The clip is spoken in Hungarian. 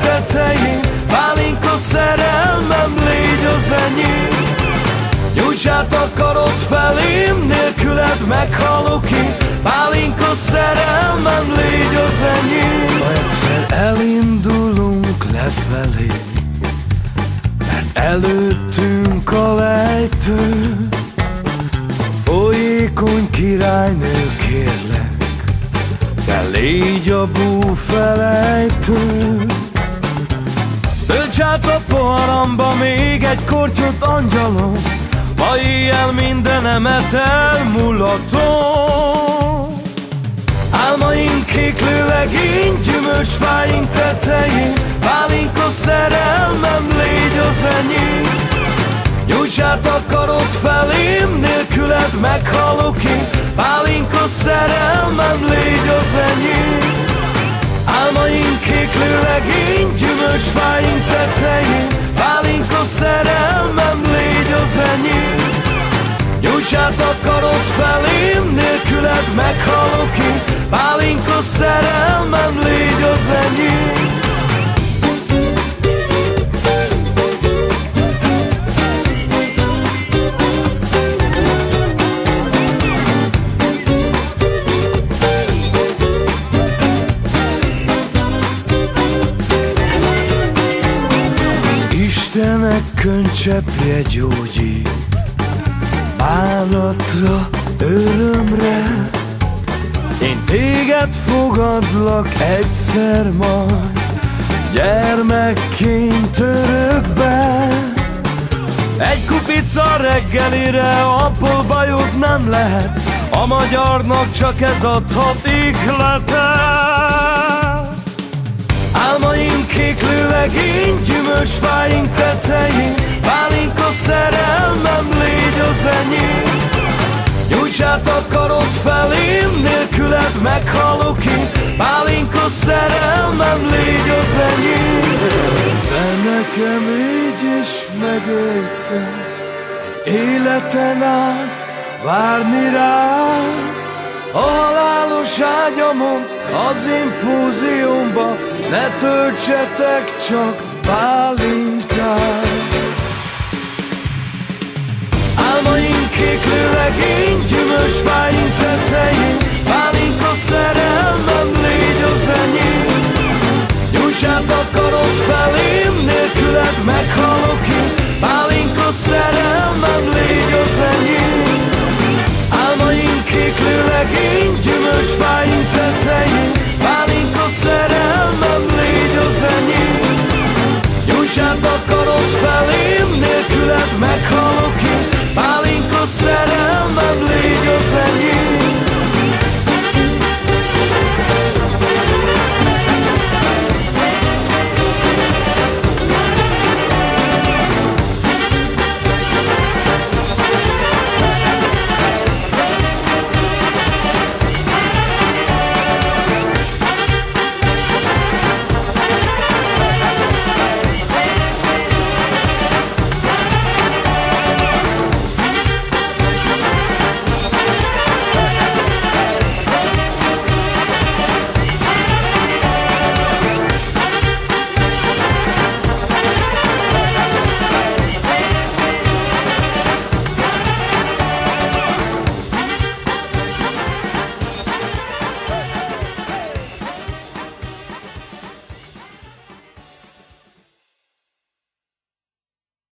tetején, pálinka szerelmem, légy az enyém. Nyújts át a karod felém, nélküled meghalok én, pálinka szerelmem, légy az enyém. Ha egyszer elindulunk lefelé, mert előttünk a lejtő, folyékony királynő, kérlek, te légy a búfelejtő. Tölts át a poharamba még egy kortyot, angyalom, ma éjjel mindenemet elmulatom. Álmaink kéklő legény, gyümölcsfáink tetején, pálinka szerelmem, légy az enyém. Nyújts át a karod felém, nélküled meghalok én, pálinka szerelmem, légy az enyém. Álmaink kéklő legény, gyümölcsfáink tetején, pálinka szerelmem, légy az enyém. Nyújts át a karod felém, nélküled meghalok én, pálinka szerelmem, légy az enyém. Istenek könycseppje gyógyít, bánatra, örömre. Én téged fogadlak egyszer majd, gyermekként örökbe. Egy kupica reggelire abból bajod nem lehet, a magyarnak csak ez adhat ihletet. Álmaink kéklő legény, gyümölcsfáink tetején, pálinka szerelmem, légy az enyém. Nyújts át a karod felém, nélküled meghalok én, pálinka szerelmem, légy az enyém. De nekem így is megöltem, életen át várni rád. A halálos ágyamon, az infúziómba, ne töltsetek csak pálinkát. Álmaink kéklő legény, gyümölcsfáink tetején, pálinka szerelmem, légy az enyém. Nyújts át a karod felém, nélküled meghalok én, pálinka szerelmem, légy az enyém. Álmaink kéklő legény, gyümölcsfáink tetején, pálinka szerelmem, légy az enyém. Nyújts át a karod felém, nélküled meghalok.